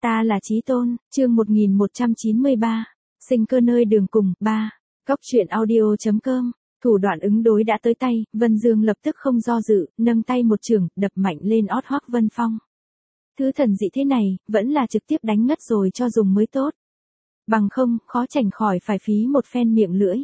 Ta là Chí Tôn, chương 1193. Sinh cơ nơi đường cùng, 3. Góc truyện audio.com. Thủ đoạn ứng đối đã tới tay, Vân Dương lập tức không do dự, nâng tay một chưởng, đập mạnh lên ót Hoắc Vân Phong. Thứ thần dị thế này, vẫn là trực tiếp đánh ngất rồi cho dùng mới tốt. Bằng không, khó tránh khỏi phải phí một phen miệng lưỡi.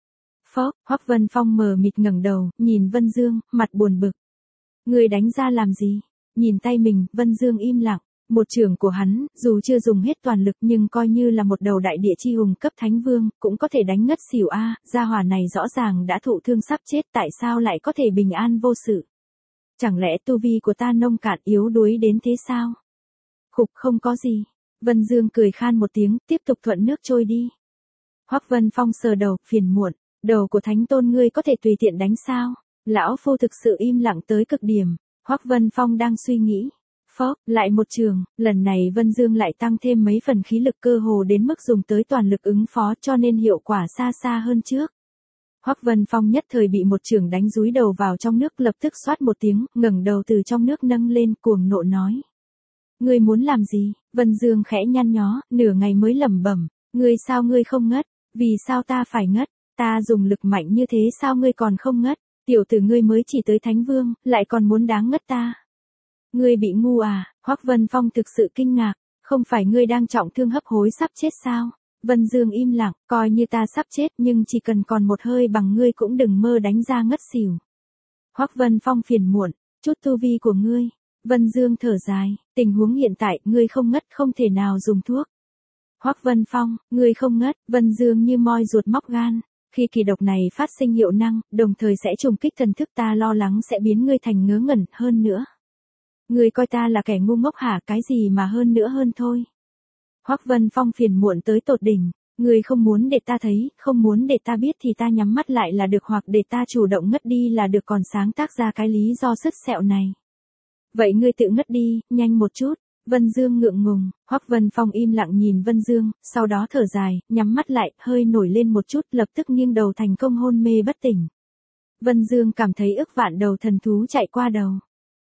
Phó, Hoắc Vân Phong mờ mịt ngẩng đầu, nhìn Vân Dương, mặt buồn bực. Người đánh ra làm gì? Nhìn tay mình, Vân Dương im lặng. Một chưởng của hắn, dù chưa dùng hết toàn lực nhưng coi như là một đầu đại địa chi hùng cấp thánh vương, cũng có thể đánh ngất xỉu a. Gia hỏa này rõ ràng đã thụ thương sắp chết, tại sao lại có thể bình an vô sự? Chẳng lẽ tu vi của ta nông cạn yếu đuối đến thế sao? Khục, không có gì. Vân Dương cười khan một tiếng, tiếp tục thuận nước trôi đi. Hoắc Vân Phong sờ đầu, phiền muộn. Đầu của thánh tôn ngươi có thể tùy tiện đánh sao? Lão phu thực sự im lặng tới cực điểm. Hoắc Vân Phong đang suy nghĩ. Phó, lại một trường, lần này Vân Dương lại tăng thêm mấy phần khí lực, cơ hồ đến mức dùng tới toàn lực ứng phó, cho nên hiệu quả xa xa hơn trước. Hoắc Vân Phong nhất thời bị một chưởng đánh dúi đầu vào trong nước, lập tức xoát một tiếng, ngẩng đầu từ trong nước nâng lên, cuồng nộ nói. Ngươi muốn làm gì? Vân Dương khẽ nhăn nhó, nửa ngày mới lẩm bẩm. Ngươi sao ngươi không ngất? Vì sao ta phải ngất? Ta dùng lực mạnh như thế sao ngươi còn không ngất? Tiểu tử ngươi mới chỉ tới thánh vương, lại còn muốn đáng ngất ta. Ngươi bị ngu à? Hoắc Vân Phong thực sự kinh ngạc. Không phải ngươi đang trọng thương hấp hối sắp chết sao? Vân Dương im lặng, coi như ta sắp chết nhưng chỉ cần còn một hơi bằng ngươi cũng đừng mơ đánh ra ngất xỉu. Hoắc Vân Phong phiền muộn, chút tu vi của ngươi. Vân Dương thở dài, tình huống hiện tại ngươi không ngất không thể nào dùng thuốc. Hoắc Vân Phong, ngươi không ngất, Vân Dương như moi ruột móc gan. Khi kỳ độc này phát sinh hiệu năng, đồng thời sẽ trùng kích thần thức, ta lo lắng sẽ biến ngươi thành ngớ ngẩn hơn nữa. Ngươi coi ta là kẻ ngu ngốc hả? Cái gì mà hơn nữa hơn thôi. Hoắc Vân Phong phiền muộn tới tột đỉnh. Ngươi không muốn để ta thấy, không muốn để ta biết thì ta nhắm mắt lại là được, hoặc để ta chủ động ngất đi là được, còn sáng tác ra cái lý do sứt sẹo này. Vậy ngươi tự ngất đi, nhanh một chút. Vân Dương ngượng ngùng. Hoắc Vân Phong im lặng nhìn Vân Dương, sau đó thở dài, nhắm mắt lại, hơi nổi lên một chút, lập tức nghiêng đầu thành công hôn mê bất tỉnh. Vân Dương cảm thấy ức vạn đầu thần thú chạy qua đầu.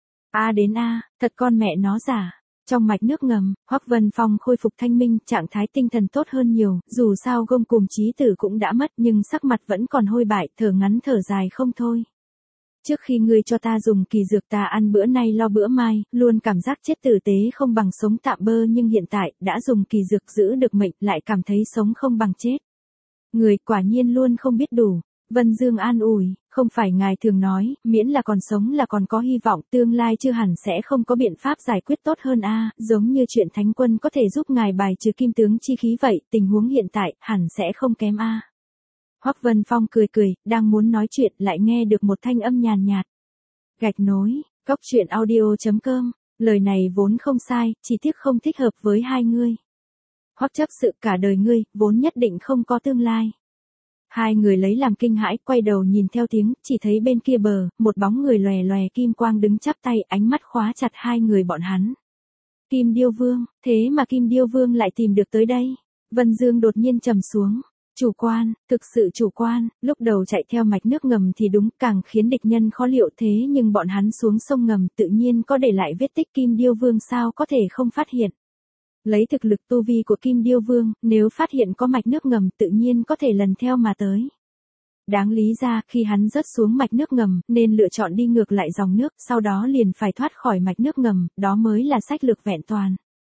A đến A, thật con mẹ nó giả. Trong mạch nước ngầm, Hoắc Vân Phong khôi phục thanh minh, trạng thái tinh thần tốt hơn nhiều, dù sao gông cùm chí tử cũng đã mất nhưng sắc mặt vẫn còn hôi bại, thở ngắn thở dài không thôi. Trước khi ngươi cho ta dùng kỳ dược ta ăn bữa nay lo bữa mai, luôn cảm giác chết tử tế không bằng sống tạm bơ, nhưng hiện tại, đã dùng kỳ dược giữ được mệnh, lại cảm thấy sống không bằng chết. Người quả nhiên luôn không biết đủ. Vân Dương an ủi, không phải ngài thường nói, miễn là còn sống là còn có hy vọng, tương lai chưa hẳn sẽ không có biện pháp giải quyết tốt hơn a, giống như chuyện Thánh Quân có thể giúp ngài bài trừ kim tướng chi khí vậy, tình huống hiện tại, hẳn sẽ không kém a. Hoắc Vân Phong cười cười, đang muốn nói chuyện, lại nghe được một thanh âm nhàn nhạt. Gạch nối, góc truyện audio.com, lời này vốn không sai, chỉ tiếc không thích hợp với hai ngươi. Hoắc chấp sự, cả đời ngươi, vốn nhất định không có tương lai. Hai người lấy làm kinh hãi, quay đầu nhìn theo tiếng, chỉ thấy bên kia bờ, một bóng người lòe lòe kim quang đứng chắp tay, ánh mắt khóa chặt hai người bọn hắn. Kim Điêu Vương, thế mà Kim Điêu Vương lại tìm được tới đây. Vân Dương đột nhiên trầm xuống. Chủ quan, thực sự chủ quan, lúc đầu chạy theo mạch nước ngầm thì đúng, càng khiến địch nhân khó liệu, thế nhưng bọn hắn xuống sông ngầm tự nhiên có để lại vết tích, Kim Điêu Vương sao có thể không phát hiện. Lấy thực lực tu vi của Kim Điêu Vương, nếu phát hiện có mạch nước ngầm tự nhiên có thể lần theo mà tới. Đáng lý ra, khi hắn rớt xuống mạch nước ngầm, nên lựa chọn đi ngược lại dòng nước, sau đó liền phải thoát khỏi mạch nước ngầm, đó mới là sách lược vẹn toàn.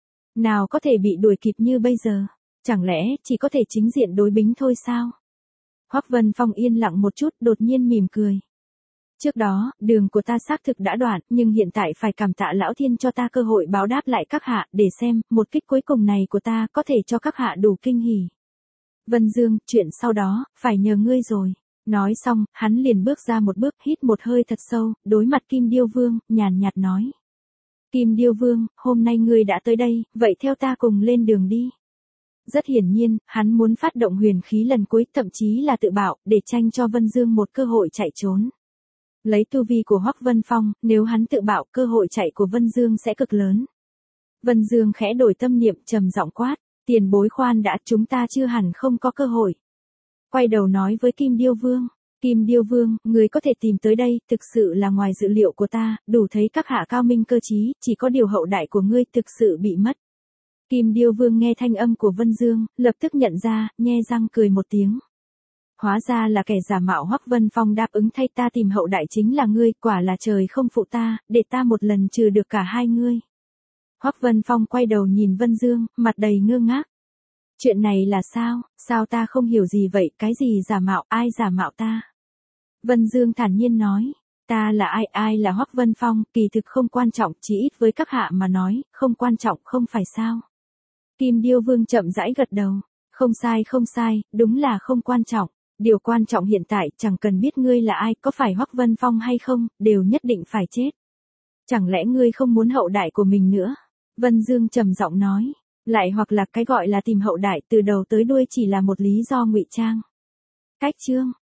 Nào có thể bị đuổi kịp như bây giờ? Chẳng lẽ chỉ có thể chính diện đối bính thôi sao? Hoắc Vân Phong yên lặng một chút, đột nhiên mỉm cười. Trước đó, đường của ta xác thực đã đoạn, nhưng hiện tại phải cảm tạ Lão Thiên cho ta cơ hội báo đáp lại các hạ, để xem, một kích cuối cùng này của ta có thể cho các hạ đủ kinh hỉ. Vân Dương, chuyện sau đó, phải nhờ ngươi rồi. Nói xong, hắn liền bước ra một bước, hít một hơi thật sâu, đối mặt Kim Điêu Vương, nhàn nhạt nói. Kim Điêu Vương, hôm nay ngươi đã tới đây, vậy theo ta cùng lên đường đi. Rất hiển nhiên, hắn muốn phát động huyền khí lần cuối, thậm chí là tự bạo, để tranh cho Vân Dương một cơ hội chạy trốn. Lấy tu vi của Hoắc Vân Phong, nếu hắn tự bạo, cơ hội chạy của Vân Dương sẽ cực lớn. Vân Dương khẽ đổi tâm niệm, trầm giọng quát, tiền bối khoan đã, chúng ta chưa hẳn không có cơ hội. Quay đầu nói với Kim Điêu Vương, Kim Điêu Vương, người có thể tìm tới đây, thực sự là ngoài dự liệu của ta, đủ thấy các hạ cao minh cơ trí, chỉ có điều hậu đại của ngươi thực sự bị mất. Kim Điêu Vương nghe thanh âm của Vân Dương, lập tức nhận ra, nhe răng cười một tiếng. Hóa ra là kẻ giả mạo Hoắc Vân Phong đáp ứng thay ta tìm hậu đại chính là ngươi, quả là trời không phụ ta, để ta một lần trừ được cả hai ngươi. Hoắc Vân Phong quay đầu nhìn Vân Dương, mặt đầy ngơ ngác. Chuyện này là sao ta không hiểu gì vậy, cái gì giả mạo, ai giả mạo ta? Vân Dương thản nhiên nói, ta là ai là Hoắc Vân Phong, kỳ thực không quan trọng, chỉ ít với các hạ mà nói, không quan trọng không phải sao? Kim Điêu Vương chậm rãi gật đầu, không sai, đúng là không quan trọng. Điều quan trọng hiện tại chẳng cần biết ngươi là ai, có phải Hoắc Vân Phong hay không, đều nhất định phải chết. Chẳng lẽ ngươi không muốn hậu đại của mình nữa? Vân Dương trầm giọng nói, lại hoặc là cái gọi là tìm hậu đại từ đầu tới đuôi chỉ là một lý do ngụy trang. Cách chương